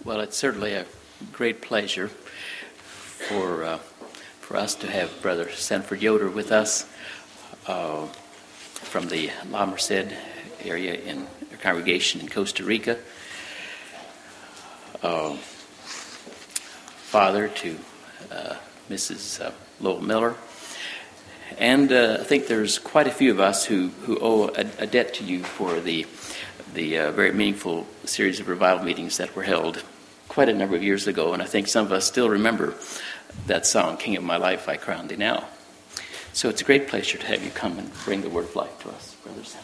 Well, it's certainly a great pleasure for us to have Brother Sanford Yoder with us from the La Merced area in a congregation in Costa Rica. Father to Mrs. Lowell Miller. And I think there's quite a few of us who owe a debt to you for the very meaningful series of revival meetings that were held quite a number of years ago. And I think some of us still remember that song, King of My Life, I Crown Thee Now. So it's a great pleasure to have you come and bring the word of life to us, brothers.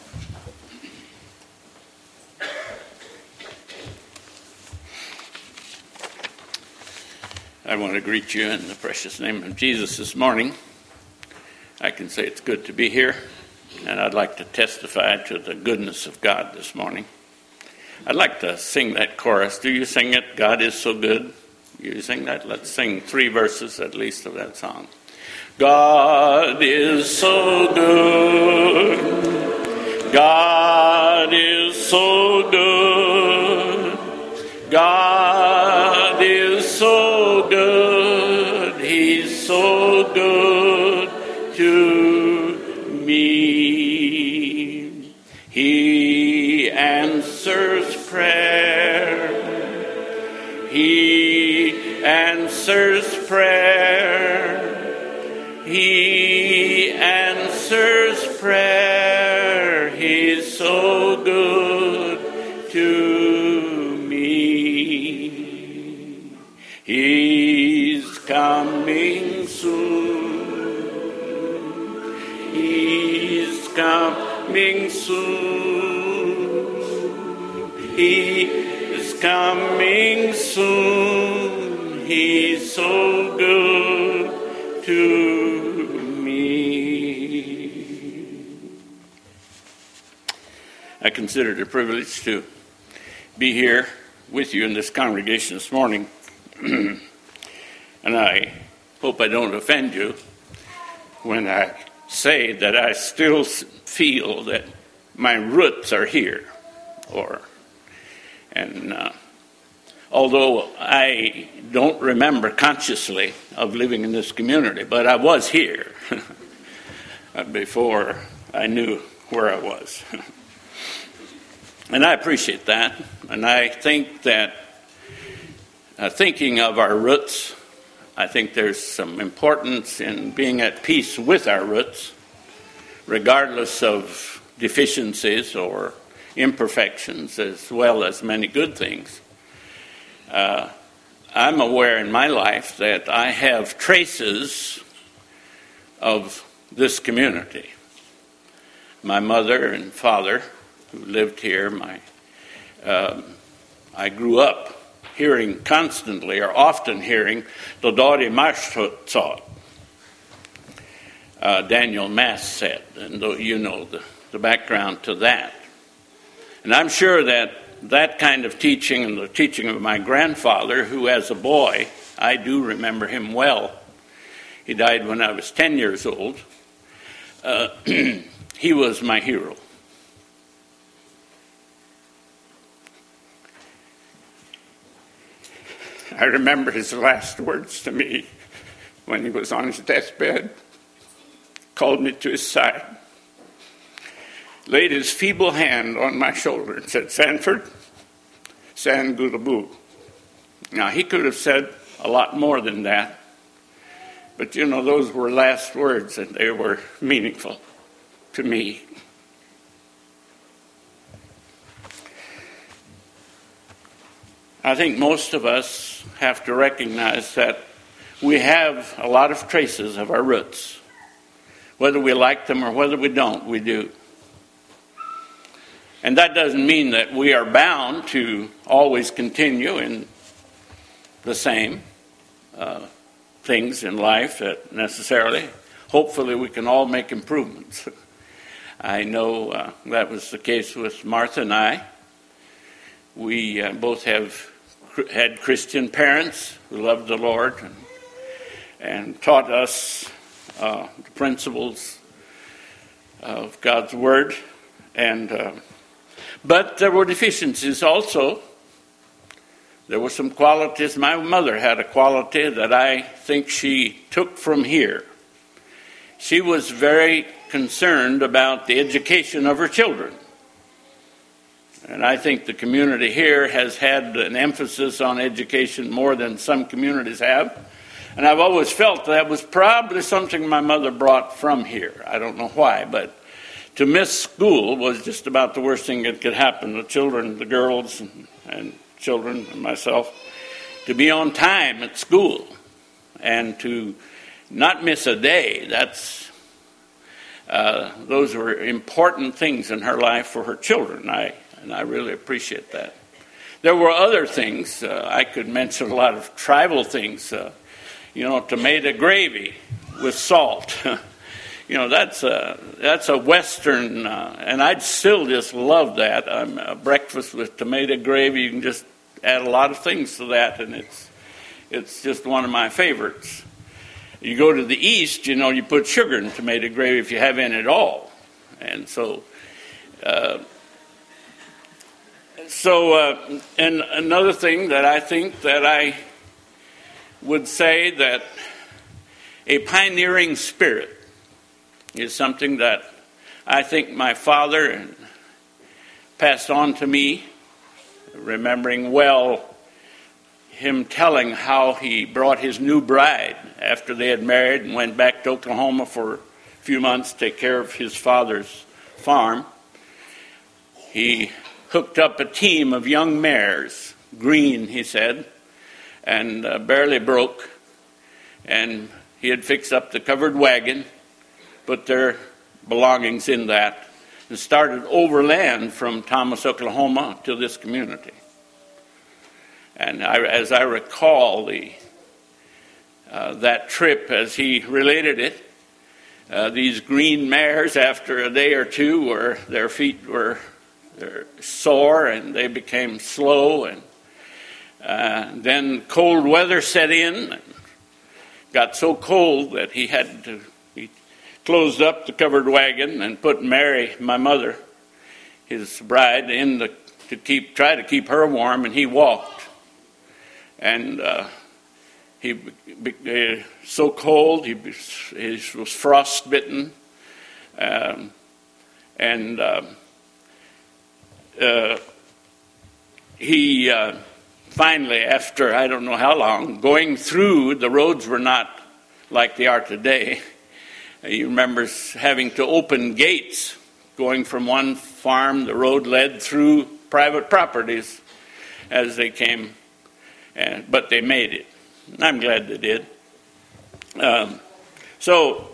I want to greet you in the precious name of Jesus this morning. I can say it's good to be here, and I'd like to testify to the goodness of God this morning. I'd like to sing that chorus. Do you sing it? God is so good. You sing that? Let's sing 3 verses at least of that song. God is so good. God is so good. God is so good. He's so good to me. He answers prayer. He answers prayer. He answers prayer. He's so good to me. He's coming soon. He's coming soon. He is coming soon. He's so good to me. I consider it a privilege to be here with you in this congregation this morning. And I hope I don't offend you when I say that I still feel that my roots are here. Although I don't remember consciously of living in this community, but I was here before I knew where I was. And I appreciate that. And I think that thinking of our roots, I think there's some importance in being at peace with our roots, regardless of deficiencies or imperfections, as well as many good things. I'm aware in my life that I have traces of this community. My mother and father, who lived here, I grew up hearing constantly, or often hearing, Dodori Marstot, Daniel Mass said, and you know the background to that. And I'm sure that kind of teaching and the teaching of my grandfather, who as a boy, I do remember him well. He died when I was 10 years old. He was my hero. I remember his last words to me when he was on his deathbed, called me to his side, laid his feeble hand on my shoulder and said, "Sanford, San Gulabu." Now, he could have said a lot more than that, but those were last words and they were meaningful to me. I think most of us have to recognize that we have a lot of traces of our roots. Whether we like them or whether we don't, we do. And that doesn't mean that we are bound to always continue in the same things in life that necessarily. Hopefully we can all make improvements. I know that was the case with Martha and I. We both had Christian parents who loved the Lord and taught us the principles of God's Word. But there were deficiencies also. There were some qualities. My mother had a quality that I think she took from here. She was very concerned about the education of her children. And I think the community here has had an emphasis on education more than some communities have. And I've always felt that was probably something my mother brought from here. I don't know why, but to miss school was just about the worst thing that could happen. The children, the girls and children and myself, to be on time at school and to not miss a day, those were important things in her life for her children. And I really appreciate that. There were other things. I could mention a lot of tribal things. Tomato gravy with salt. That's a Western, and I'd still just love that. Breakfast with tomato gravy. You can just add a lot of things to that, and it's just one of my favorites. You go to the East, you put sugar in tomato gravy if you have any at all, and so. And another thing that I think that I would say that a pioneering spirit is something that I think my father passed on to me, remembering well him telling how he brought his new bride after they had married and went back to Oklahoma for a few months to take care of his father's farm. He hooked up a team of young mares, green, he said, and barely broke. And he had fixed up the covered wagon, put their belongings in that, and started overland from Thomas, Oklahoma to this community. And as I recall that trip, as he related it, these green mares, after a day or two, their feet were sore and they became slow, and then cold weather set in. And got so cold that he closed up the covered wagon and put Mary, my mother, his bride, in to try to keep her warm, and he walked. And he so cold, he was frostbitten, he finally, after I don't know how long, going through, the roads were not like they are today. He remembers having to open gates. Going from one farm, the road led through private properties as they came, but they made it. And I'm glad they did. So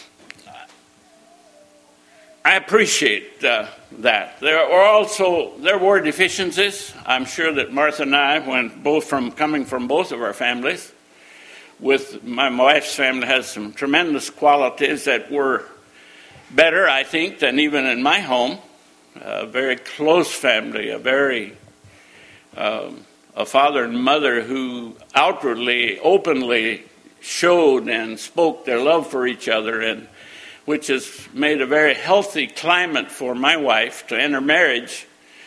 I appreciate that. There were deficiencies. I'm sure that Martha and I, coming from both of our families, with my wife's family, has some tremendous qualities that were better, I think, than even in my home. A very close family, a father and mother who outwardly, openly showed and spoke their love for each other, and which has made a very healthy climate for my wife to enter marriage,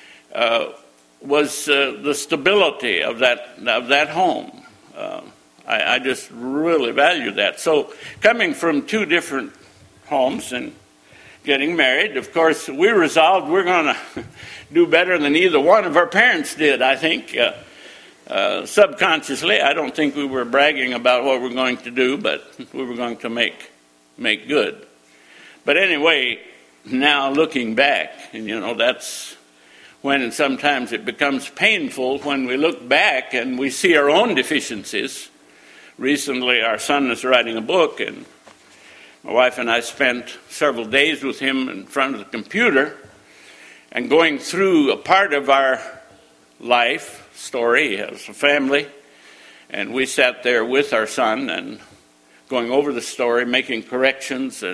was the stability of that home. I just really value that. So coming from two different homes and getting married, of course, we resolved we're going to do better than either one of our parents did, I think. Subconsciously, I don't think we were bragging about what we're going to do, but we were going to make good. But anyway, now looking back, and that's when sometimes it becomes painful when we look back and we see our own deficiencies. Recently, our son is writing a book, and my wife and I spent several days with him in front of the computer and going through a part of our life story as a family. And we sat there with our son and going over the story, making corrections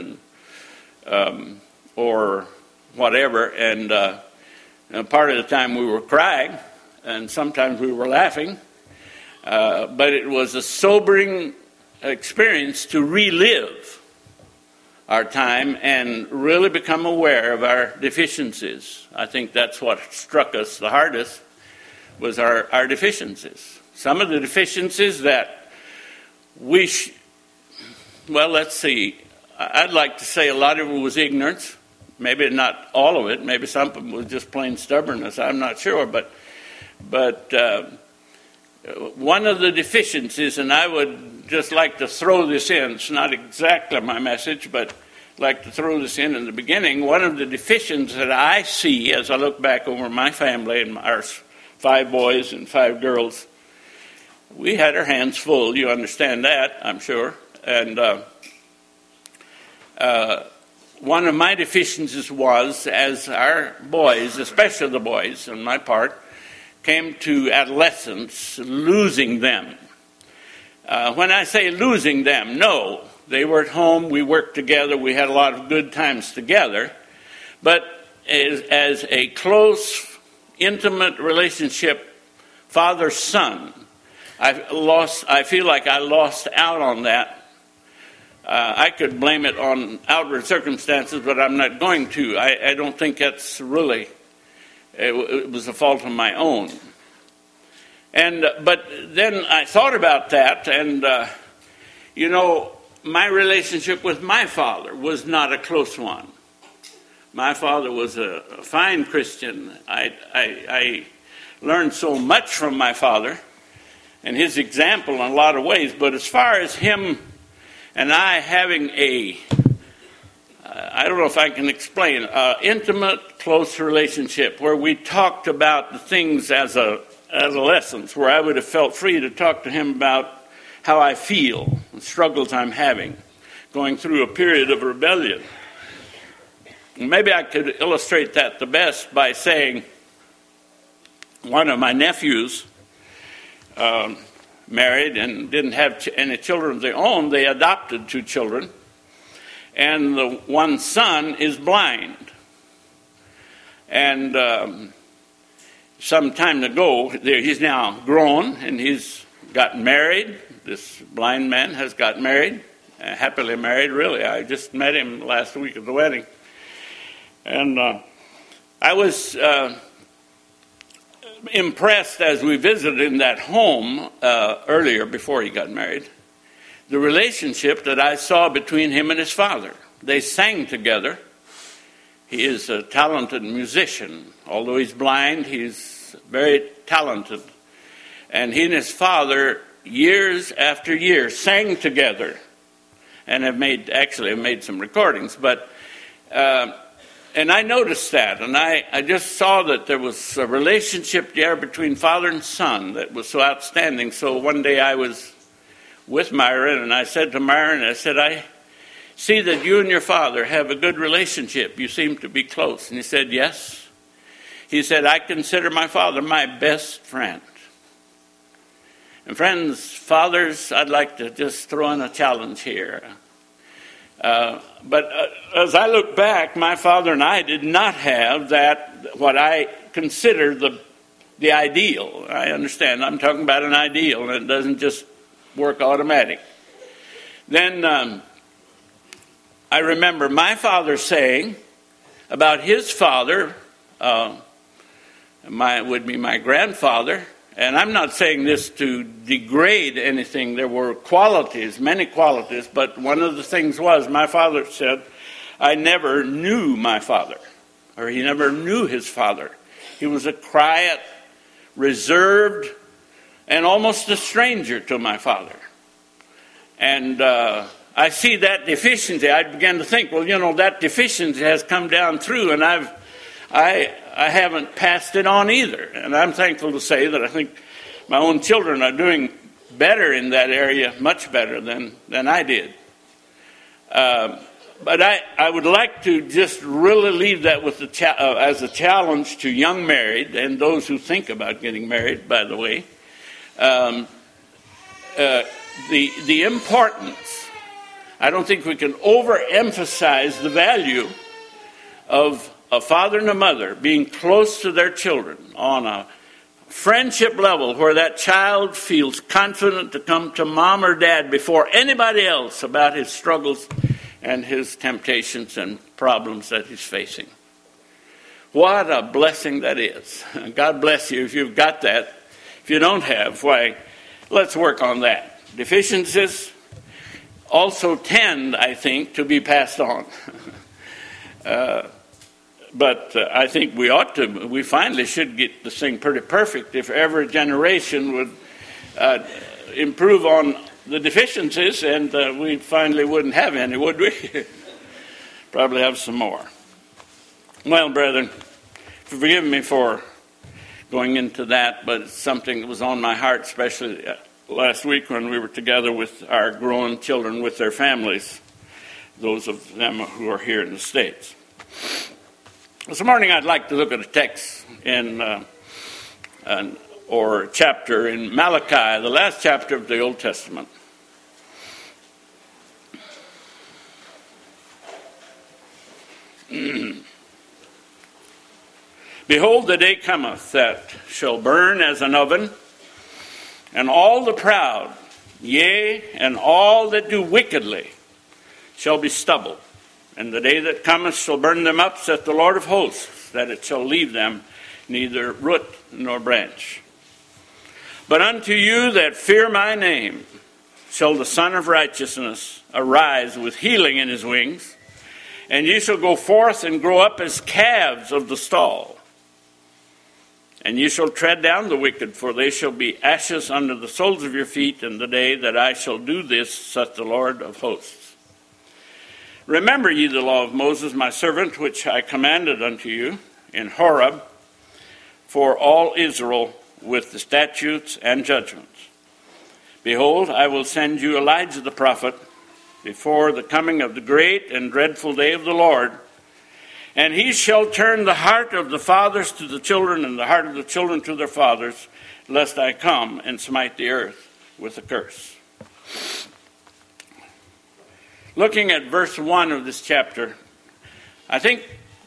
or whatever. And part of the time we were crying, and sometimes we were laughing. But it was a sobering experience to relive our time and really become aware of our deficiencies. I think that's what struck us the hardest, was our deficiencies. Some of the deficiencies that let's see. I'd like to say a lot of it was ignorance. Maybe not all of it. Maybe some of it was just plain stubbornness. I'm not sure. But one of the deficiencies, and I would just like to throw this in. It's not exactly my message, but like to throw this in the beginning. One of the deficiencies that I see as I look back over my family and our 5 boys and 5 girls, we had our hands full. You understand that, I'm sure. And one of my deficiencies was, as our boys, especially the boys on my part, came to adolescence, losing them. When I say losing them, no, they were at home, we worked together, we had a lot of good times together, but as a close, intimate relationship, father-son, I feel like I lost out on that. I could blame it on outward circumstances, but I'm not going to. I don't think that's really, it was a fault of my own. But then I thought about that, and my relationship with my father was not a close one. My father was a fine Christian. I learned so much from my father and his example in a lot of ways, but as far as him and I having I don't know if I can explain, intimate, close relationship where we talked about the things as adolescents, where I would have felt free to talk to him about how I feel, the struggles I'm having, going through a period of rebellion. Maybe I could illustrate that the best by saying one of my nephews married and didn't have any children of their own. They adopted 2 children. And the one son is blind. And some time ago, he's now grown and he's gotten married. This blind man has got married, happily married, really. I just met him last week at the wedding. And I was impressed as we visited in that home earlier before he got married, the relationship that I saw between him and his father. They sang together. He is a talented musician. Although he's blind, he's very talented. And he and his father, years after years, sang together and have made some recordings. But and I noticed that, and I just saw that there was a relationship there between father and son that was so outstanding. So one day I was with Myron, and I said to Myron, I see that you and your father have a good relationship. You seem to be close. And he said, yes. He said, I consider my father my best friend. And friends, fathers, I'd like to just throw in a challenge here. But as I look back, my father and I did not have that, what I consider the ideal. I understand I'm talking about an ideal, and it doesn't just work automatic. Then I remember my father saying about his father, would be my grandfather, and I'm not saying this to degrade anything. There were qualities, many qualities, but one of the things was my father said, I never knew my father, or he never knew his father. He was a quiet, reserved, and almost a stranger to my father. And I see that deficiency. I began to think, that deficiency has come down through, and I haven't passed it on either. And I'm thankful to say that I think my own children are doing better in that area, much better than I did. But I would like to just really leave that with as a challenge to young married and those who think about getting married, by the way. The importance, I don't think we can overemphasize the value of a father and a mother being close to their children on a friendship level where that child feels confident to come to mom or dad before anybody else about his struggles and his temptations and problems that he's facing. What a blessing that is. God bless you if you've got that. If you don't have, why, let's work on that. Deficiencies also tend, I think, to be passed on. But I think we finally should get this thing pretty perfect if every generation would improve on the deficiencies, and we finally wouldn't have any, would we? Probably have some more. Well, brethren, forgive me for going into that, but it's something that was on my heart, especially last week when we were together with our grown children with their families, those of them who are here in the States. This morning I'd like to look at a text or chapter in Malachi, the last chapter of the Old Testament. Behold, the day cometh that shall burn as an oven, and all the proud, yea, and all that do wickedly, shall be stubble. And the day that cometh shall burn them up, saith the Lord of hosts, that it shall leave them neither root nor branch. But unto you that fear my name shall the Son of Righteousness arise with healing in his wings, and ye shall go forth and grow up as calves of the stall. And ye shall tread down the wicked, for they shall be ashes under the soles of your feet in the day that I shall do this, saith the Lord of hosts. Remember ye the law of Moses, my servant, which I commanded unto you in Horeb, for all Israel with the statutes and judgments. Behold, I will send you Elijah the prophet before the coming of the great and dreadful day of the Lord. And he shall turn the heart of the fathers to the children, and the heart of the children to their fathers, lest I come and smite the earth with a curse. Looking at verse 1 of this chapter, I think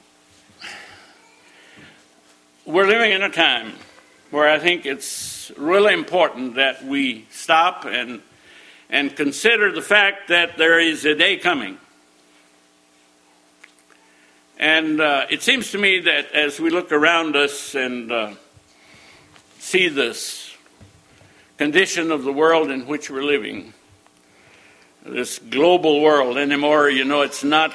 we're living in a time where I think it's really important that we stop and consider the fact that there is a day coming. And it seems to me that as we look around us and see this condition of the world in which we're living, this global world anymore, you know, it's not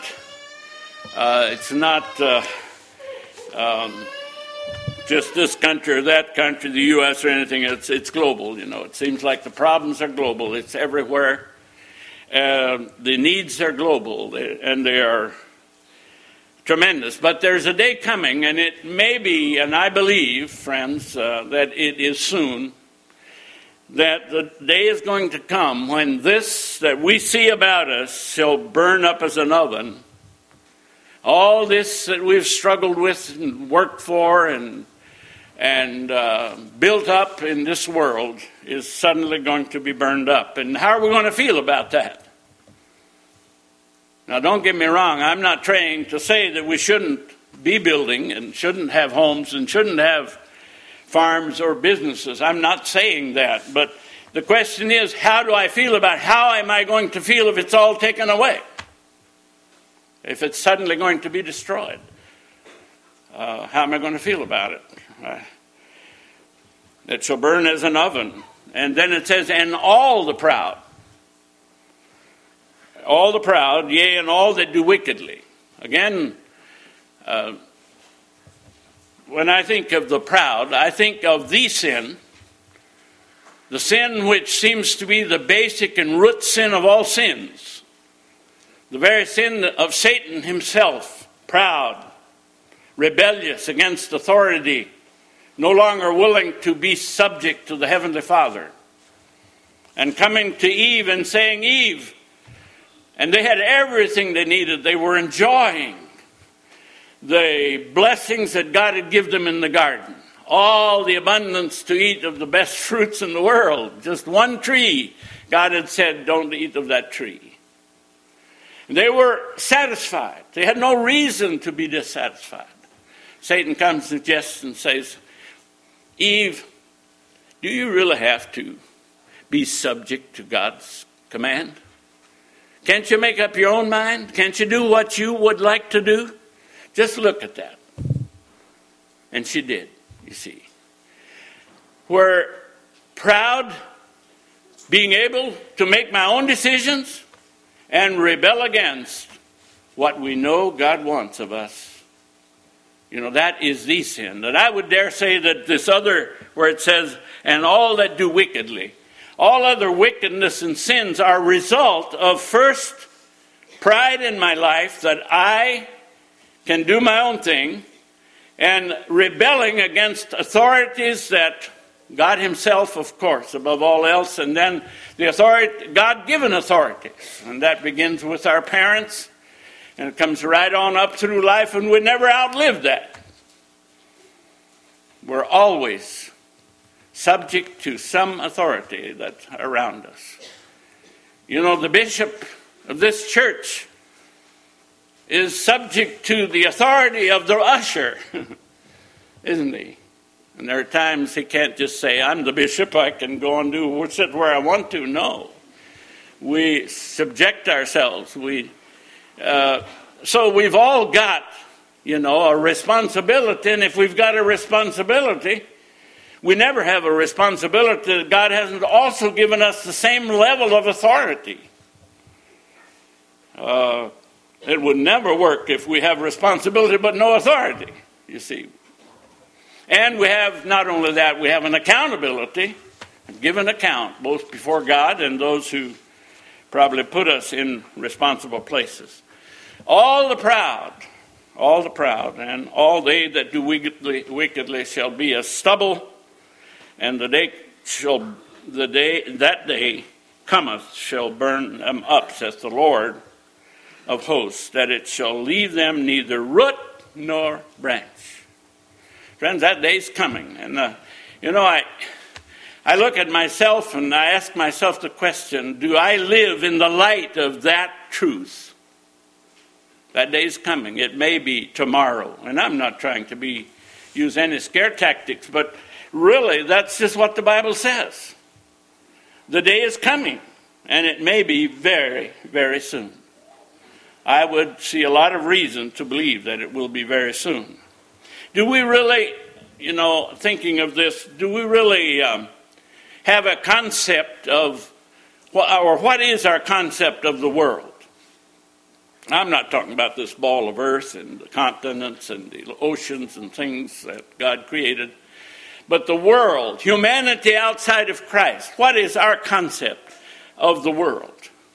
just this country or that country, the U.S. or anything. It's global, you know. It seems like the problems are global. It's everywhere. The needs are global, and they are tremendous. But there's a day coming, and it may be, and I believe, friends, that it is soon, that the day is going to come when this that we see about us shall burn up as an oven. All this that we've struggled with and worked for and built up in this world is suddenly going to be burned up. And how are we going to feel about that? Now, don't get me wrong. I'm not trying to say that we shouldn't be building and shouldn't have homes and shouldn't have farms or businesses. I'm not saying that. But the question is, how do I feel about it? How am I going to feel if it's all taken away? If it's suddenly going to be destroyed? How am I going to feel about it? It shall burn as an oven. And then it says, and all the proud, yea, and all that do wickedly. Again, when I think of the proud, I think of the sin which seems to be the basic and root sin of all sins. The very sin of Satan himself, proud, rebellious against authority, no longer willing to be subject to the Heavenly Father. And coming to Eve and saying, Eve, and they had everything they needed. They were enjoying the blessings that God had given them in the garden. All the abundance to eat of the best fruits in the world. Just one tree, God had said, don't eat of that tree. They were satisfied. They had no reason to be dissatisfied. Satan comes and suggests and says, Eve, do you really have to be subject to God's command? Can't you make up your own mind? Can't you do what you would like to do? Just look at that. And she did, you see. Where proud, being able to make my own decisions and rebel against what we know God wants of us. You know, that is the sin. And I would dare say that this other, where it says, and all that do wickedly, all other wickedness and sins are a result of first pride in my life that I can do my own thing, and rebelling against authorities that God himself, of course, above all else, and then the authority, God-given authorities. And that begins with our parents, and it comes right on up through life, and we never outlive that. We're always subject to some authority that's around us. You know, the bishop of this church is subject to the authority of the usher, isn't he? And there are times he can't just say, I'm the bishop, I can go and sit where I want to. No. We subject ourselves. So we've all got, a responsibility. And if we've got a responsibility, we never have a responsibility that God hasn't also given us the same level of authority. It would never work if we have responsibility but no authority, you see. And we have, not only that, we have an accountability, give an account, both before God and those who probably put us in responsible places. All the proud, and all they that do wickedly shall be as stubble, and that day cometh shall burn them up, saith the Lord of hosts, that it shall leave them neither root nor branch. Friends, that day's coming. And, I look at myself and I ask myself the question, do I live in the light of that truth? That day's coming. It may be tomorrow. And I'm not trying to use any scare tactics, but really that's just what the Bible says. The day is coming, and it may be very, very soon. I would see a lot of reason to believe that it will be very soon. Do we really, thinking of this, do we really have a concept of, or what is our concept of the world? I'm not talking about this ball of earth and the continents and the oceans and things that God created, but the world, humanity outside of Christ. What is our concept of the world?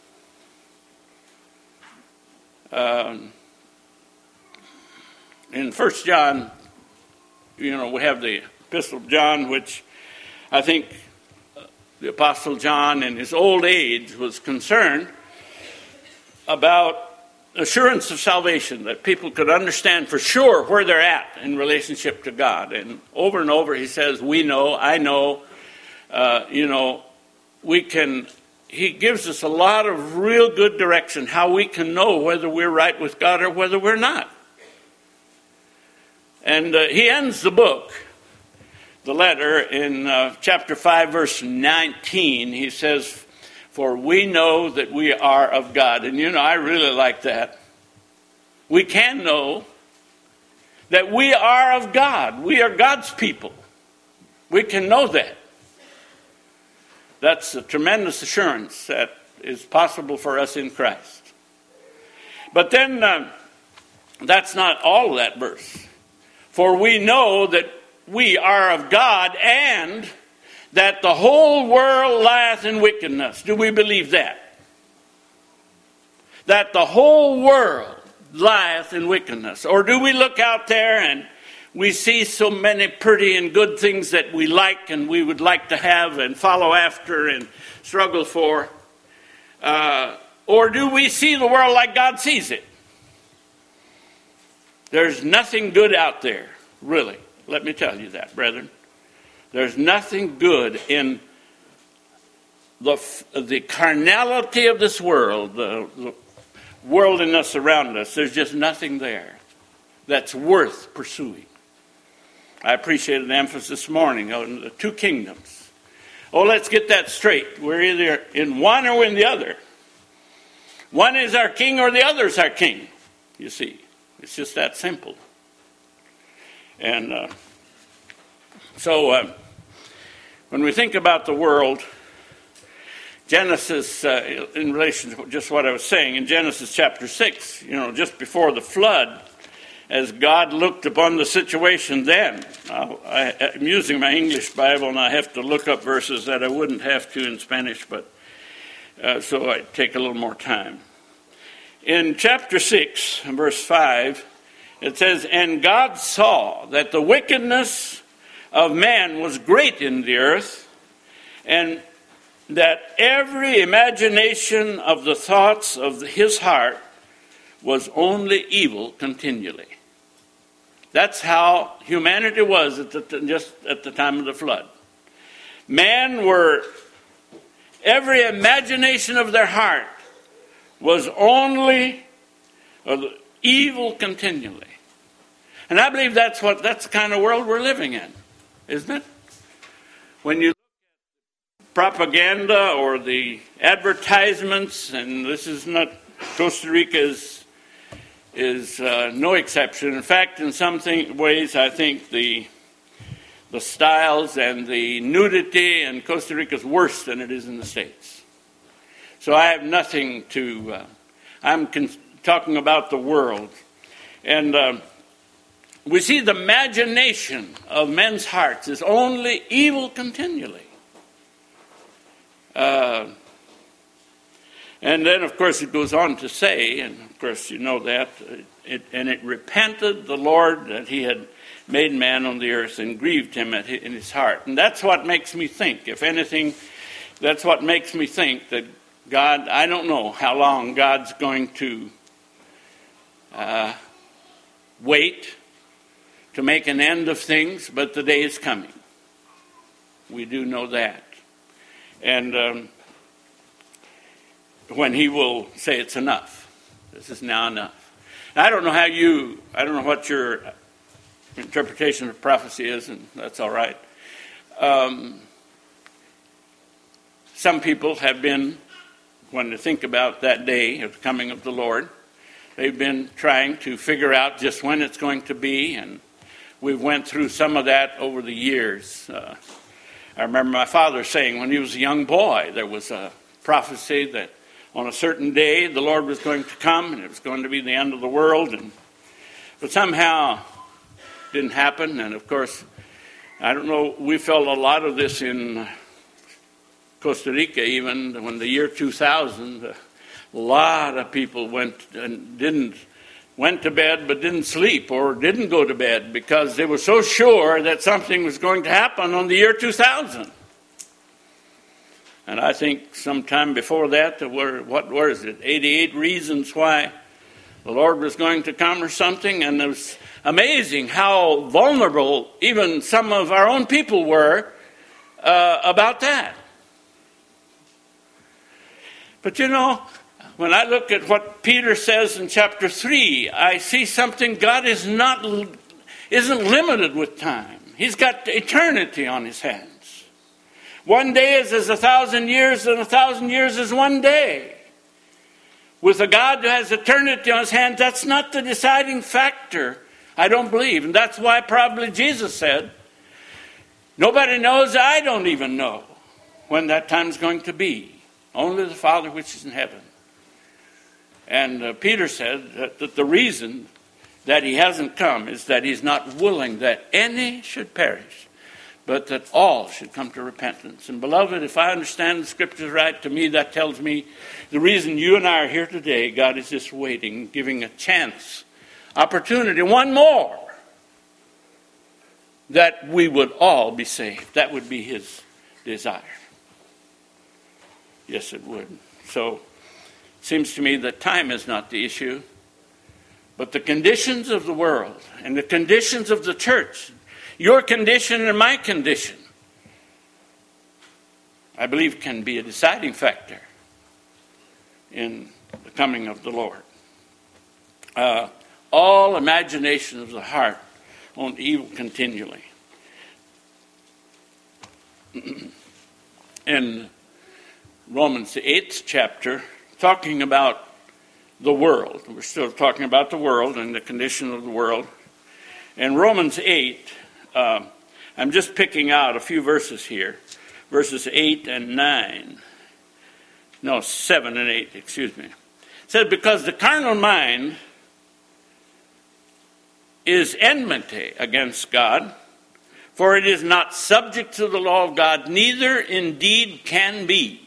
In 1 John, we have the Epistle of John, which I think the Apostle John in his old age was concerned about assurance of salvation, that people could understand for sure where they're at in relationship to God. And over he says, we know, I know, we can. He gives us a lot of real good direction how we can know whether we're right with God or whether we're not. And he ends the book, the letter, in chapter 5, verse 19. He says, for we know that we are of God. And I really like that. We can know that we are of God. We are God's people. We can know that. That's a tremendous assurance that is possible for us in Christ. But then that's not all of that verse. For we know that we are of God, and that the whole world lieth in wickedness. Do we believe that? That the whole world lieth in wickedness. Or do we look out there and we see so many pretty and good things that we like and we would like to have and follow after and struggle for? Or do we see the world like God sees it? There's nothing good out there, really. Let me tell you that, brethren. There's nothing good in the carnality of this world, the worldliness around us. There's just nothing there that's worth pursuing. I appreciated the emphasis this morning on the two kingdoms. Oh, let's get that straight. We're either in one or in the other. One is our king or the other is our king. You see, it's just that simple. And So when we think about the world, Genesis, in relation to just what I was saying, in Genesis chapter 6, just before the flood, as God looked upon the situation then, I'm using my English Bible and I have to look up verses that I wouldn't have to in Spanish, but so I take a little more time. In chapter 6, verse 5, it says, "And God saw that the wickedness of man was great in the earth, and that every imagination of the thoughts of his heart was only evil continually." That's how humanity was just at the time of the flood. Every imagination of their heart was only evil continually. And I believe that's the kind of world we're living in, isn't it? When you look at propaganda or the advertisements, and this is not, Costa Rica is no exception. In fact, in some ways, I think the styles and the nudity in Costa Rica is worse than it is in the States. So I have nothing to, I'm talking about the world. And we see the imagination of men's hearts is only evil continually. And then, of course, it goes on to say, and of course you know that, and it repented the Lord that he had made man on the earth and grieved him in his heart. And that's what makes me think, if anything, that's what makes me think that God, I don't know how long God's going to wait to make an end of things, but the day is coming. We do know that. And when he will say it's enough. This is now enough. Now, I don't know what your interpretation of prophecy is, and that's all right. Some people have been, when they think about that day of the coming of the Lord, they've been trying to figure out just when it's going to be, and we've went through some of that over the years. I remember my father saying when he was a young boy, there was a prophecy that on a certain day the Lord was going to come and it was going to be the end of the world. But somehow it didn't happen. And of course, I don't know, we felt a lot of this in Costa Rica even when the year 2000, a lot of people went to bed but didn't sleep or didn't go to bed because they were so sure that something was going to happen on the year 2000. And I think sometime before that, there were, 88 reasons why the Lord was going to come or something. And it was amazing how vulnerable even some of our own people were about that. But when I look at what Peter says in chapter 3, I see something. God isn't limited with time. He's got eternity on his hands. One day is as 1,000 years, and 1,000 years is one day. With a God who has eternity on his hands, that's not the deciding factor, I don't believe. And that's why probably Jesus said, nobody knows, I don't even know when that time's going to be. Only the Father which is in heaven. And Peter said that the reason that he hasn't come is that he's not willing that any should perish, but that all should come to repentance. And beloved, if I understand the scriptures right, to me that tells me the reason you and I are here today, God is just waiting, giving a chance, opportunity, one more, that we would all be saved. That would be his desire. Yes, it would. So it seems to me that time is not the issue, but the conditions of the world and the conditions of the church, your condition and my condition, I believe can be a deciding factor in the coming of the Lord. All imagination of the heart on evil continually. In Romans, the 8th chapter, talking about the world. We're still talking about the world and the condition of the world. In Romans 8, I'm just picking out a few verses here. Verses 8 and 9. No, 7 and 8, excuse me. It says, because the carnal mind is enmity against God, for it is not subject to the law of God, neither indeed can be.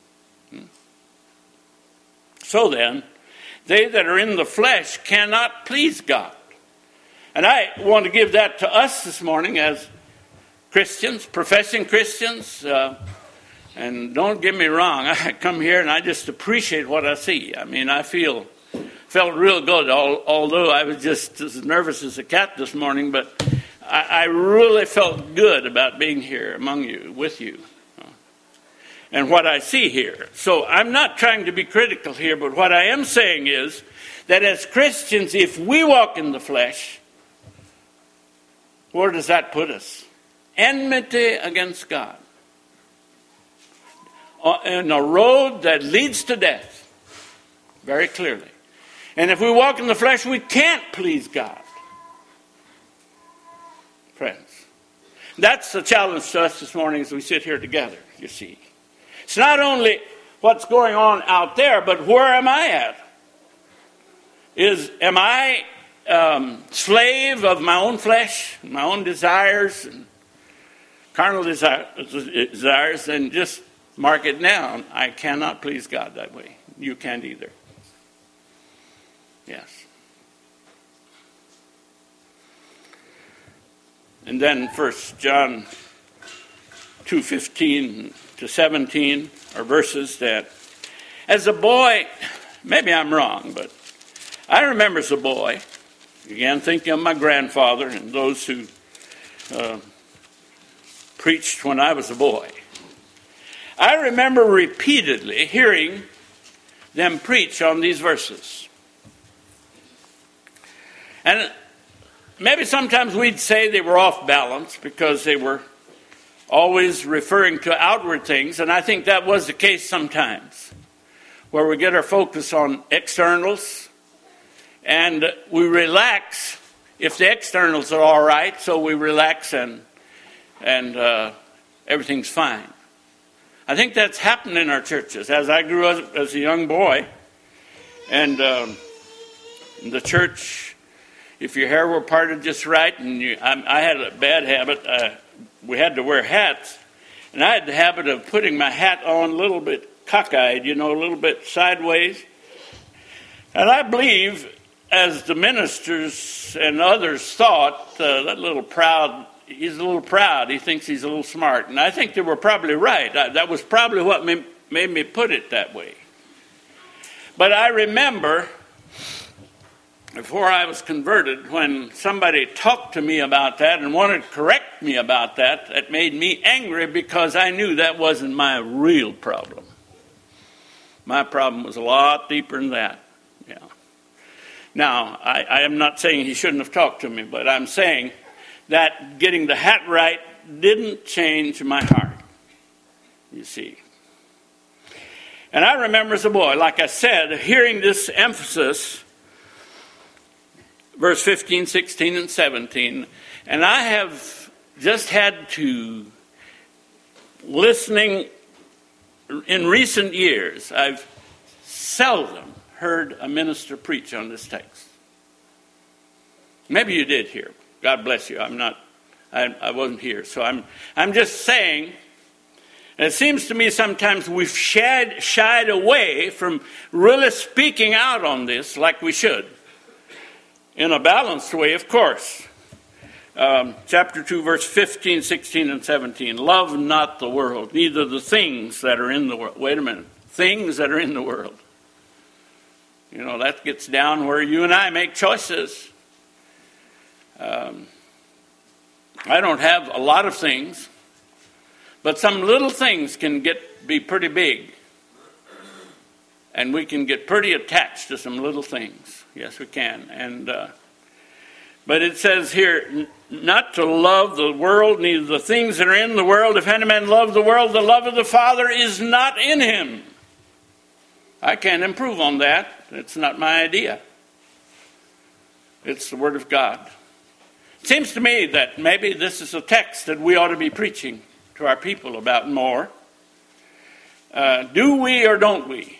So then, they that are in the flesh cannot please God. And I want to give that to us this morning as Christians, professing Christians. And don't get me wrong, I come here and I just appreciate what I see. I mean, I felt real good, although I was just as nervous as a cat this morning, but I really felt good about being here among you, with you, and what I see here. So I'm not trying to be critical here, but what I am saying is that as Christians, if we walk in the flesh, where does that put us? Enmity against God. In a road that leads to death, very clearly. And if we walk in the flesh, we can't please God. Friends, that's the challenge to us this morning as we sit here together, you see. It's not only what's going on out there, but where am I at? Am I slave of my own flesh, my own desires, and carnal desires, and just mark it down? I cannot please God that way. You can't either. Yes. And then 1 John 2:15 to 17 are verses that, as a boy, maybe I'm wrong, but I remember as a boy, again thinking of my grandfather and those who preached when I was a boy. I remember repeatedly hearing them preach on these verses. And maybe sometimes we'd say they were off balance because they were always referring to outward things, and I think that was the case sometimes, where we get our focus on externals, and we relax if the externals are all right, so we relax and everything's fine. I think that's happened in our churches. As I grew up as a young boy, and the church, if your hair were parted just right, and I had a bad habit, we had to wear hats, and I had the habit of putting my hat on a little bit cockeyed, a little bit sideways. And I believe, as the ministers and others thought, that little proud, he's a little proud, he thinks he's a little smart. And I think they were probably right. That was probably what made me put it that way. But I remember, before I was converted, when somebody talked to me about that and wanted to correct me about that, it made me angry because I knew that wasn't my real problem. My problem was a lot deeper than that. Yeah. Now, I am not saying he shouldn't have talked to me, but I'm saying that getting the hat right didn't change my heart, you see. And I remember as a boy, like I said, hearing this emphasis, verse 15, 16, and 17, and I have just had to, listening in recent years, I've seldom heard a minister preach on this text. Maybe you did hear. God bless you. I wasn't here. So I'm just saying, and it seems to me sometimes we've shied away from really speaking out on this like we should. In a balanced way, of course. Chapter 2, verse 15, 16, and 17. Love not the world, neither the things that are in the world. Wait a minute. Things that are in the world. That gets down where you and I make choices. I don't have a lot of things, but some little things can be pretty big. And we can get pretty attached to some little things. Yes, we can. But it says here, not to love the world, neither the things that are in the world. If any man love the world, the love of the Father is not in him. I can't improve on that. It's not my idea. It's the Word of God. It seems to me that maybe this is a text that we ought to be preaching to our people about more. Do we or don't we?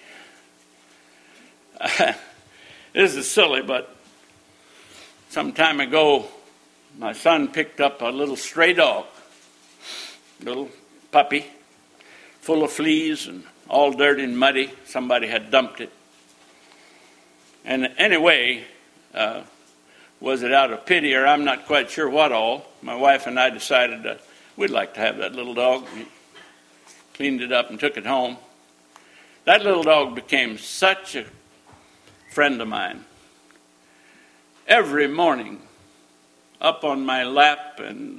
This is silly, but some time ago, my son picked up a little stray dog, little puppy, full of fleas and all dirty and muddy. Somebody had dumped it. And anyway, was it out of pity or I'm not quite sure what all, my wife and I decided that we'd like to have that little dog. We cleaned it up and took it home. That little dog became such a friend of mine. Every morning, up on my lap, and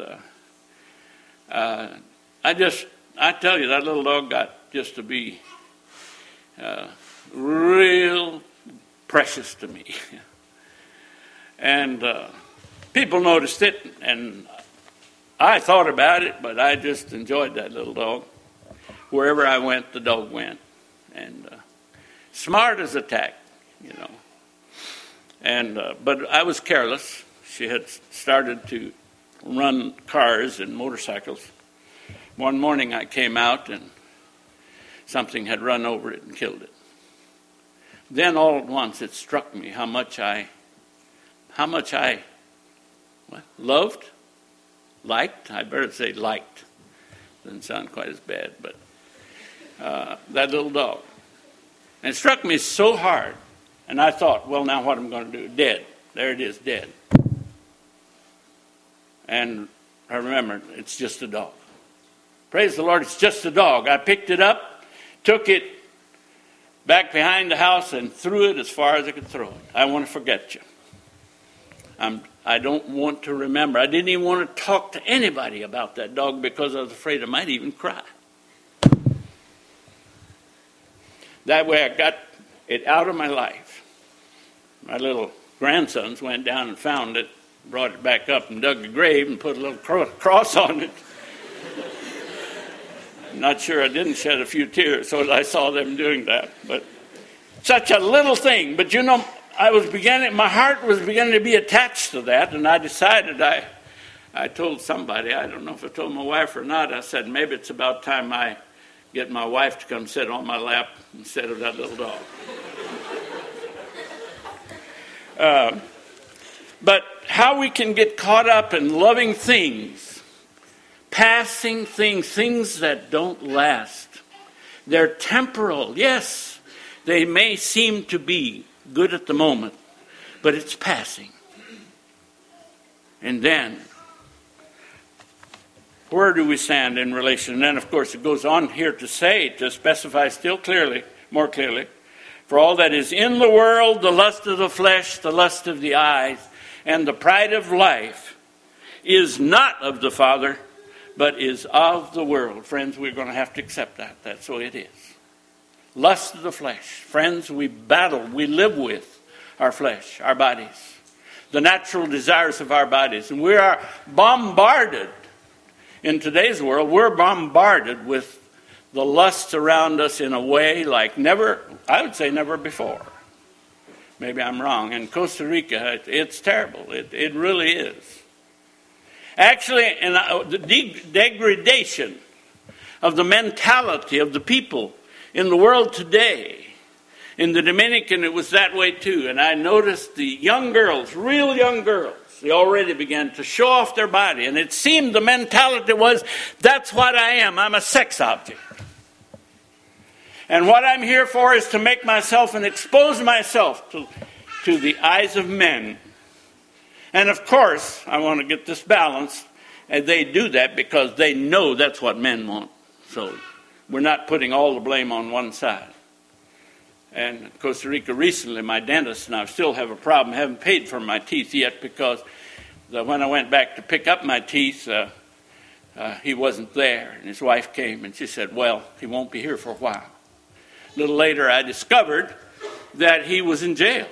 I tell you, that little dog got just to be real precious to me. And people noticed it, and I thought about it, but I just enjoyed that little dog. Wherever I went, the dog went. And smart as a tack, you know. And but I was careless. She had started to run cars and motorcycles. One morning I came out and something had run over it and killed it. Then all at once it struck me how much I loved, liked. I better say liked. Doesn't sound quite as bad, but that little dog. And it struck me so hard. And I thought, well, now what am I going to do? Dead. There it is, dead. And I remembered, it's just a dog. Praise the Lord, it's just a dog. I picked it up, took it back behind the house, and threw it as far as I could throw it. I want to forget you. I don't want to remember. I didn't even want to talk to anybody about that dog because I was afraid I might even cry. That way I got it out of my life. My little grandsons went down and found it, brought it back up and dug a grave and put a little cross on it. I'm not sure I didn't shed a few tears so I saw them doing that. But such a little thing. But you know, my heart was beginning to be attached to that, and I decided I told somebody, I don't know if I told my wife or not, I said, maybe it's about time I get my wife to come sit on my lap instead of that little dog. But how we can get caught up in loving things, passing things, things that don't last. They're temporal. Yes, they may seem to be good at the moment, but it's passing. And then, where do we stand in relation? And then, of course, it goes on here to specify still clearly, more clearly, for all that is in the world, the lust of the flesh, the lust of the eyes, and the pride of life is not of the Father, but is of the world. Friends, we're going to have to accept that. That's the way it is. Lust of the flesh. Friends, we battle, we live with our flesh, our bodies, the natural desires of our bodies. And we are bombarded, in today's world, we're bombarded with the lusts around us in a way like never, I would say never before. Maybe I'm wrong. In Costa Rica, it's terrible. It really is. Actually, the degradation of the mentality of the people in the world today. In the Dominican, it was that way too. And I noticed the young girls, real young girls, they already began to show off their body. And it seemed the mentality was, that's what I am. I'm a sex object. And what I'm here for is to make myself and expose myself to the eyes of men. And of course, I want to get this balanced. And they do that because they know that's what men want. So we're not putting all the blame on one side. And in Costa Rica recently, my dentist, and I still have a problem, haven't paid for my teeth yet because when I went back to pick up my teeth, he wasn't there. And his wife came and she said, well, he won't be here for a while. A little later, I discovered that he was in jail.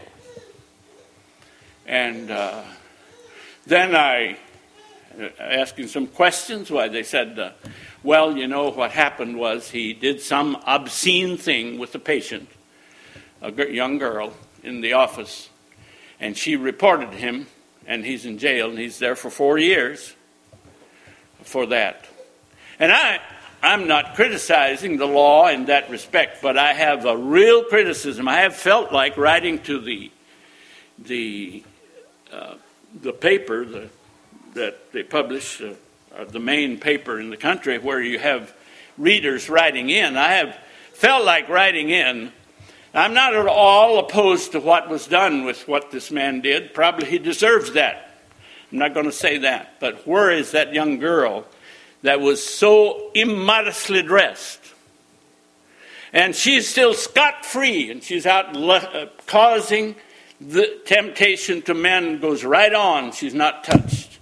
And then I asking some questions. Why they said, well, you know, what happened was he did some obscene thing with the patient, a young girl in the office, and she reported him and he's in jail, and he's there for 4 years for that. And I'm not criticizing the law in that respect, but I have a real criticism. I have felt like writing to the paper that they publish, the main paper in the country where you have readers writing in. I have felt like writing in. I'm not at all opposed to what was done with what this man did. Probably he deserves that. I'm not going to say that. But where is that young girl that was so immodestly dressed? And she's still scot-free, and she's out causing the temptation to men goes right on. She's not touched.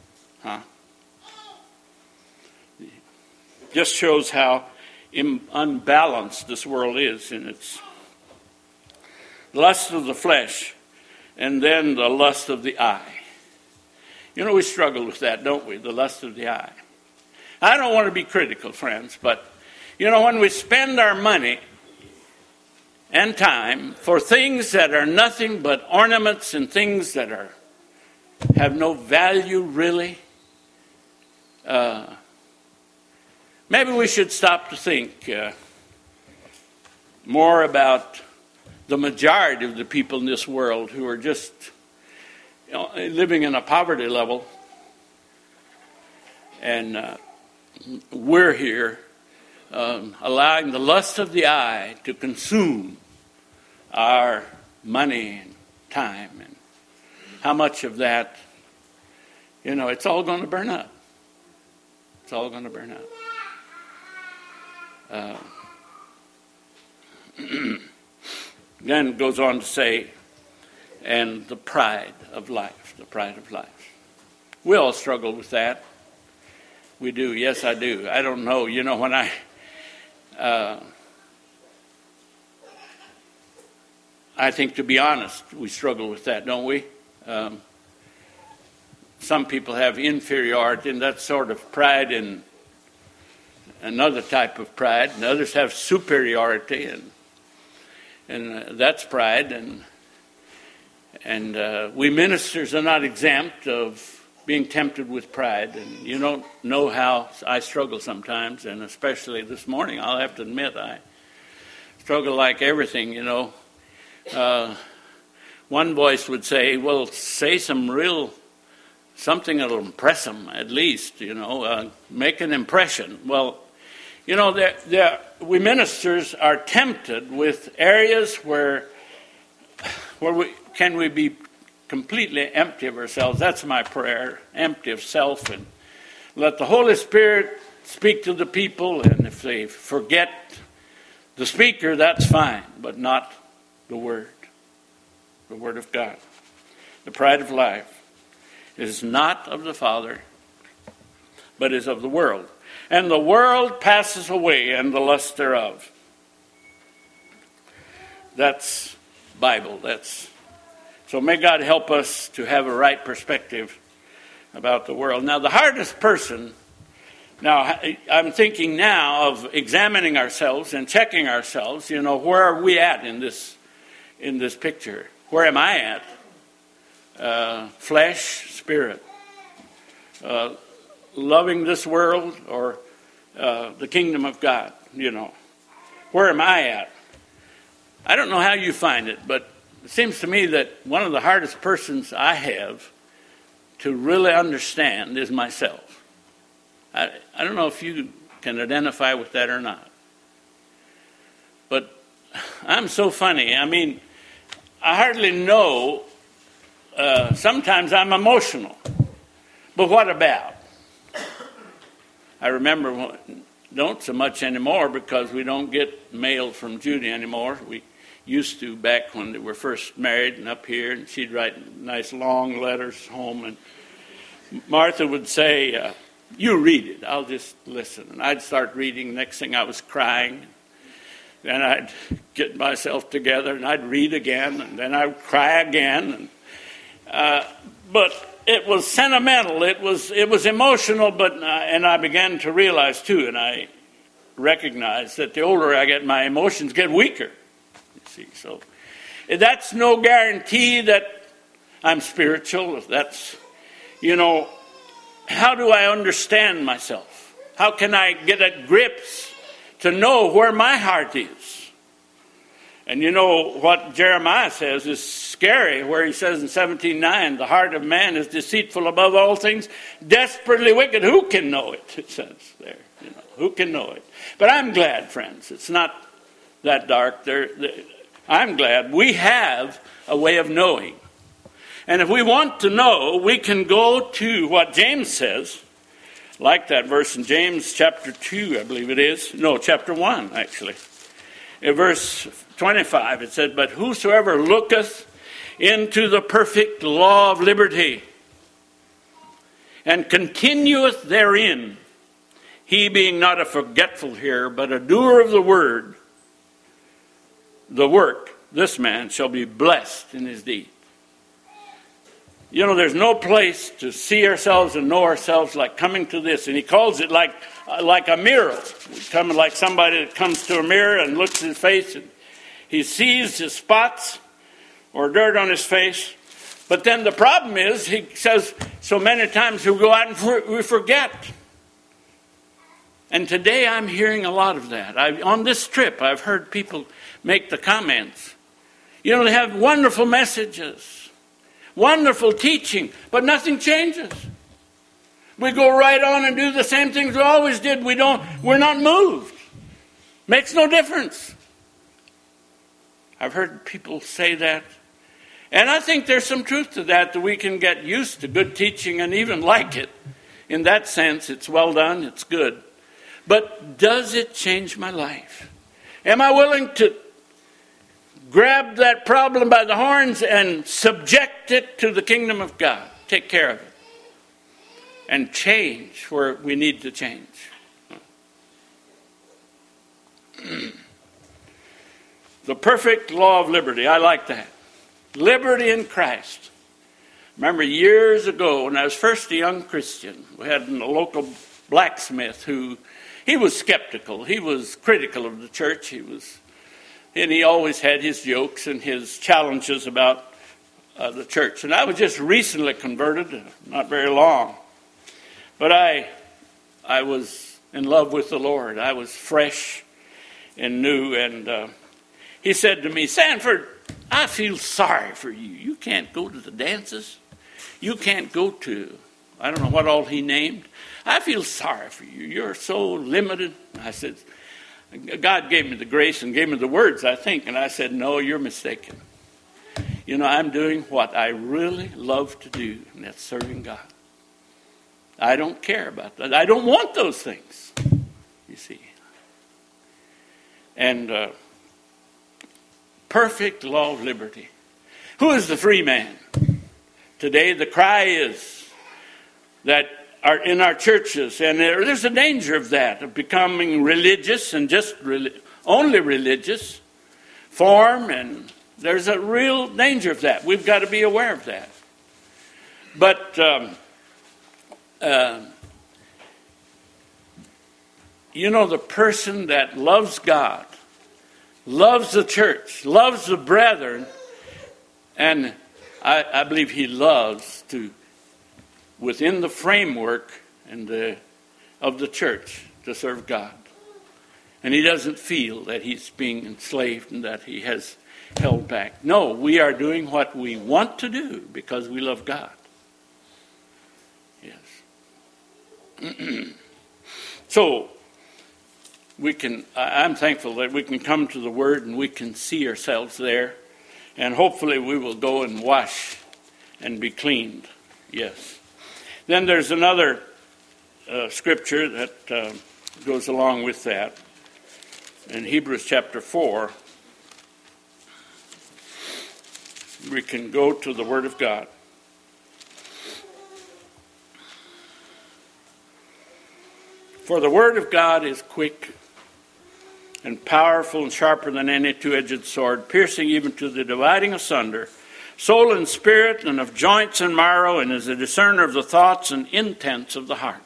Just shows how unbalanced this world is in its lust of the flesh and then the lust of the eye. You know, we struggle with that, don't we? The lust of the eye. I don't want to be critical, friends, but, you know, when we spend our money and time for things that are nothing but ornaments and things that have no value really, maybe we should stop to think more about the majority of the people in this world who are just living in a poverty level. And we're here allowing the lust of the eye to consume our money and time. And how much of that, you know, it's all going to burn up. It's all going to burn up. Then it goes on to say, and the pride of life, the pride of life. We all struggle with that. We do. Yes, I do. I don't know. You know, when I think, to be honest, we struggle with that, don't we? Some people have inferiority, and that sort of pride in another type of pride, and others have superiority, and that's pride, and we ministers are not exempt of being tempted with pride. And you don't know how I struggle sometimes, and especially this morning, I'll have to admit I struggle like everything, you know. One voice would say, well, say something that'll impress them at least, you know, make an impression. Well, you know, we ministers are tempted with areas where we be completely empty of ourselves. That's my prayer, empty of self, and let the Holy Spirit speak to the people. And if they forget the speaker, that's fine, but not the Word of God. The pride of life is not of the Father, but is of the world. And the world passes away, and the lust thereof. That's Bible. So may God help us to have a right perspective about the world. Now, the hardest person, now I'm thinking now of examining ourselves and checking ourselves. You know, where are we at in this picture? Where am I at? Flesh, spirit. Loving this world or the kingdom of God, you know. Where am I at? I don't know how you find it, but it seems to me that one of the hardest persons I have to really understand is myself. I don't know if you can identify with that or not. But I'm so funny. I mean, I hardly know. Sometimes I'm emotional. But what about? I remember, don't so much anymore because we don't get mail from Judy anymore. We used to back when they were first married and up here, and she'd write nice long letters home. And Martha would say, you read it, I'll just listen. And I'd start reading. Next thing I was crying. Then I'd get myself together and I'd read again, and then I'd cry again. But it was sentimental. It was emotional. But and I began to realize too, and I recognized that the older I get, my emotions get weaker. You see, so that's no guarantee that I'm spiritual. That's, how do I understand myself? How can I get at grips to know where my heart is? And what Jeremiah says is scary, where he says in 17:9, the heart of man is deceitful above all things, desperately wicked. Who can know it? It says there. Who can know it? But I'm glad, friends, it's not that dark. I'm glad we have a way of knowing. And if we want to know, we can go to what James says, like that verse in James chapter 2, I believe it is. No, chapter 1, actually. In verse 25, it said, but whosoever looketh into the perfect law of liberty and continueth therein, he being not a forgetful hearer, but a doer of the word, the work, this man shall be blessed in his deed. There's no place to see ourselves and know ourselves like coming to this. And he calls it like a mirror. Coming like somebody that comes to a mirror and looks at his face and he sees his spots or dirt on his face. But then the problem is, he says, so many times we go out and we forget. And today I'm hearing a lot of that. On this trip, I've heard people make the comments. They have wonderful messages, wonderful teaching, but nothing changes. We go right on and do the same things we always did. We're not moved. Makes no difference. I've heard people say that. And I think there's some truth to that we can get used to good teaching and even like it. In that sense, it's well done, it's good. But does it change my life? Am I willing to grab that problem by the horns and subject it to the kingdom of God? Take care of it. And change where we need to change. The perfect law of liberty. I like that. Liberty in Christ. Remember years ago when I was first a young Christian, we had a local blacksmith he was skeptical. He was critical of the church. And he always had his jokes and his challenges about the church. And I was just recently converted, not very long. But I was in love with the Lord. I was fresh and new. And he said to me, Sanford, I feel sorry for you. You can't go to the dances. You can't go to, I don't know what all he named. I feel sorry for you. You're so limited. I said, God gave me the grace and gave me the words, I think. And I said, no, you're mistaken. I'm doing what I really love to do, and that's serving God. I don't care about that. I don't want those things, you see. And perfect law of liberty. Who is the free man? Today the cry is that in our churches, and there's a danger of that, of becoming religious and just only religious form, and there's a real danger of that. We've got to be aware of that. But the person that loves God, loves the church, loves the brethren, and I believe he loves to, within the framework of the church, to serve God. And he doesn't feel that he's being enslaved and that he has held back. No, we are doing what we want to do because we love God. Yes. So, I'm thankful that we can come to the Word and we can see ourselves there. And hopefully we will go and wash and be cleaned. Yes. Then there's another scripture that goes along with that. In Hebrews chapter 4, we can go to the Word of God. For the Word of God is quick and powerful and sharper than any two-edged sword, piercing even to the dividing asunder soul and spirit, and of joints and marrow, and is a discerner of the thoughts and intents of the heart.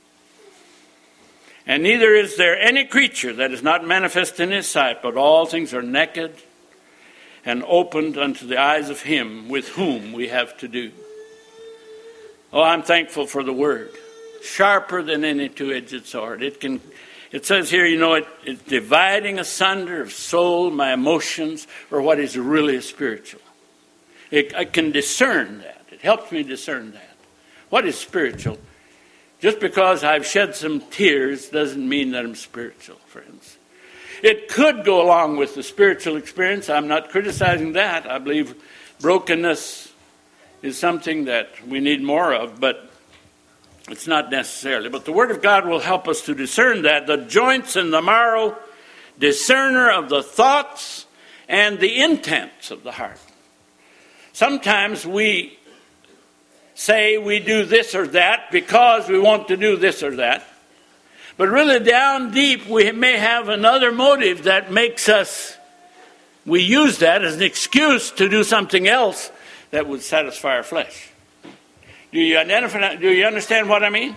And neither is there any creature that is not manifest in his sight, but all things are naked and opened unto the eyes of him with whom we have to do. Oh, I'm thankful for the word. Sharper than any two-edged sword. It says here, it's dividing asunder of soul, my emotions, or what is really spiritual. I can discern that. It helps me discern that. What is spiritual? Just because I've shed some tears doesn't mean that I'm spiritual, friends. It could go along with the spiritual experience. I'm not criticizing that. I believe brokenness is something that we need more of, but it's not necessarily. But the Word of God will help us to discern that. The joints and the marrow, discerner of the thoughts and the intents of the heart. Sometimes we say we do this or that because we want to do this or that. But really down deep we may have another motive that makes us, we use that as an excuse to do something else that would satisfy our flesh. Do you understand what I mean?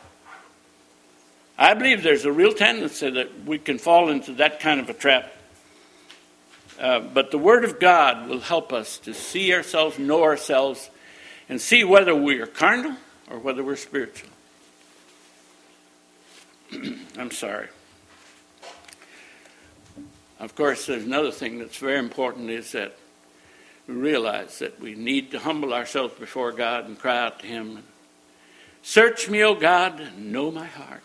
I believe there's a real tendency that we can fall into that kind of a trap. But the Word of God will help us to see ourselves, know ourselves, and see whether we are carnal or whether we're spiritual. I'm sorry. Of course, there's another thing that's very important is that we realize that we need to humble ourselves before God and cry out to Him. Search me, O God, and know my heart.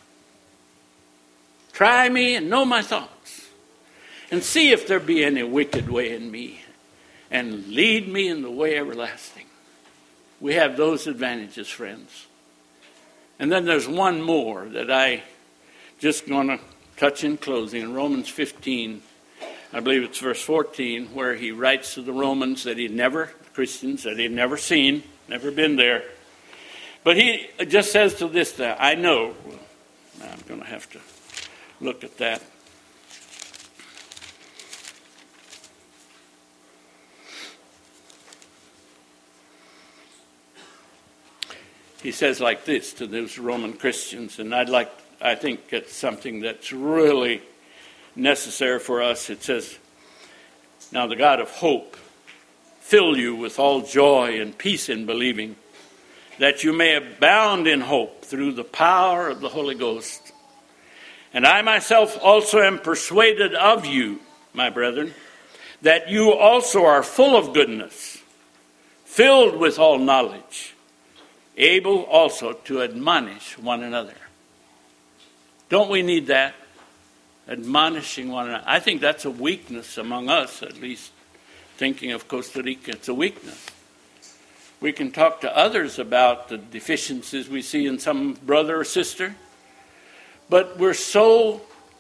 Try me and know my thoughts. And see if there be any wicked way in me. And lead me in the way everlasting. We have those advantages, friends. And then there's one more that I just going to touch in closing. In Romans 15, I believe it's verse 14, where he writes to the Romans that Christians that he'd never seen, never been there. But he just says to this, that I know. I'm going to have to look at that. He says like this to those Roman Christians, and I think it's something that's really necessary for us. It says, now the God of hope fill you with all joy and peace in believing, that you may abound in hope through the power of the Holy Ghost. And I myself also am persuaded of you, my brethren, that you also are full of goodness, filled with all knowledge, able also to admonish one another. Don't we need that? Admonishing one another. I think that's a weakness among us, at least thinking of Costa Rica. It's a weakness. We can talk to others about the deficiencies we see in some brother or sister, but we're so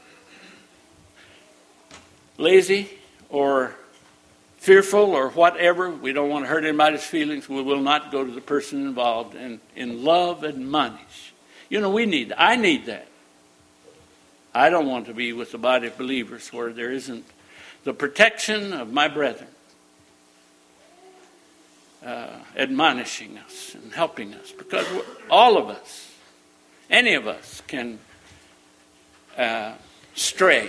lazy or fearful or whatever, we don't want to hurt anybody's feelings, we will not go to the person involved and in love admonish. I need that. I don't want to be with the body of believers where there isn't the protection of my brethren admonishing us and helping us, because all of us, any of us can stray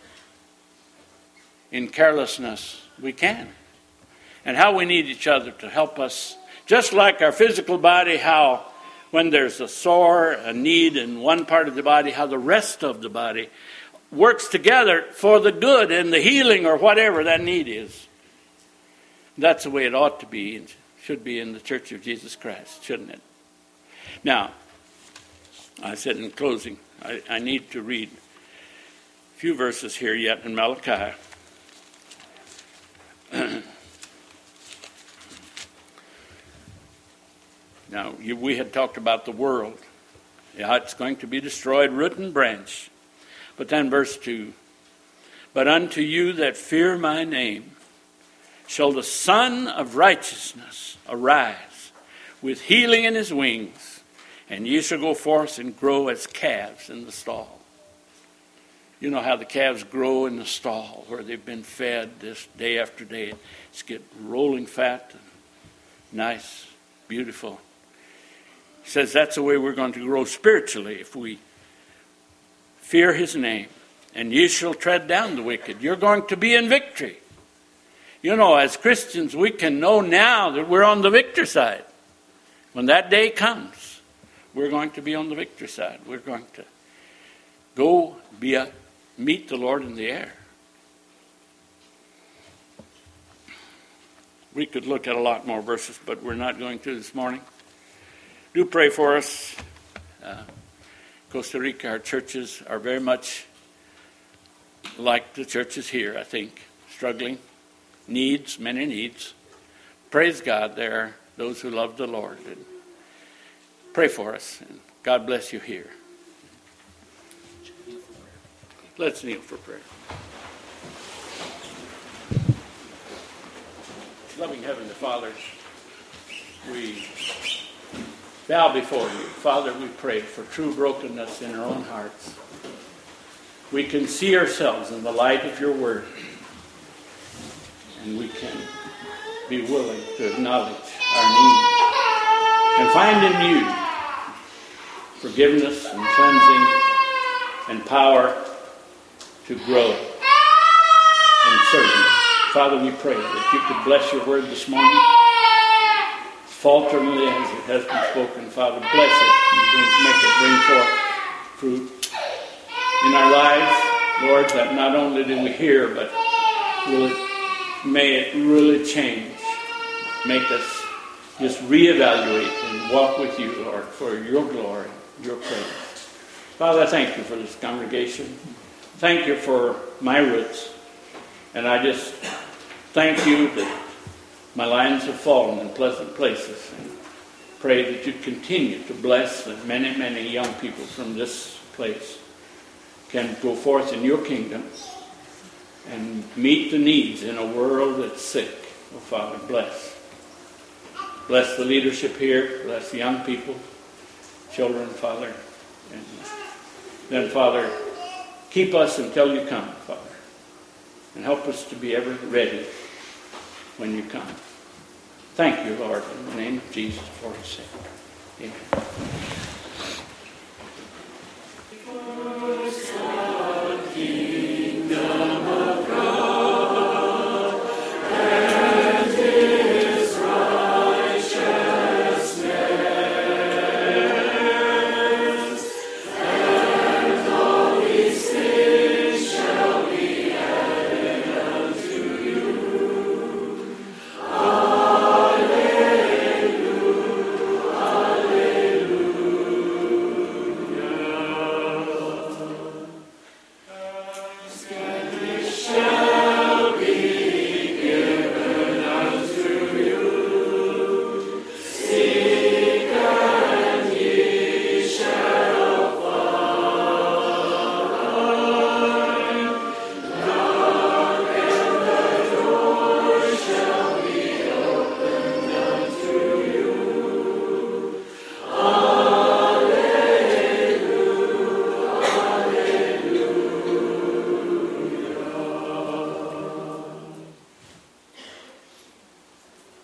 in carelessness. We can. And how we need each other to help us. Just like our physical body, how when there's a sore, a need in one part of the body, how the rest of the body works together for the good and the healing or whatever that need is. That's the way it ought to be and should be in the Church of Jesus Christ, shouldn't it? Now, I said in closing, I need to read a few verses here yet in Malachi. Now, we had talked about the world. Yeah, it's going to be destroyed, root and branch. But then verse 2, but unto you that fear my name shall the Son of Righteousness arise with healing in his wings, and ye shall go forth and grow as calves in the stall. You know how the calves grow in the stall where they've been fed this day after day. It's get rolling fat and nice, beautiful. He says that's the way we're going to grow spiritually if we fear his name. And ye shall tread down the wicked. You're going to be in victory. You know, as Christians, we can know now that we're on the victor side. When that day comes, we're going to be on the victor side. We're going to go meet the Lord in the air. We could look at a lot more verses, but we're not going to this morning. Do pray for us. Costa Rica, our churches are very much like the churches here, I think, struggling, needs, many needs. Praise God, there are those who love the Lord. And pray for us, and God bless you here. Let's kneel for prayer. Loving Heavenly Father, we bow before you. Father, we pray for true brokenness in our own hearts. We can see ourselves in the light of your word, and we can be willing to acknowledge our need and find in you forgiveness and cleansing and power to grow and serve you. Father, we pray that you could bless your word this morning, falteringly as it has been spoken. Father, bless it and make it bring forth fruit in our lives, Lord, that not only do we hear, but may it really change. Make us just reevaluate and walk with you, Lord, for your glory, your praise. Father, I thank you for this congregation. Thank you for my roots. And I just thank you that my lines have fallen in pleasant places. And pray that you continue to bless that many, many young people from this place can go forth in your kingdom and meet the needs in a world that's sick. Oh, Father, bless. Bless the leadership here. Bless the young people, children, Father. And then, Father, keep us until you come, Father. And help us to be ever ready when you come. Thank you, Lord, in the name of Jesus for his sake. Amen.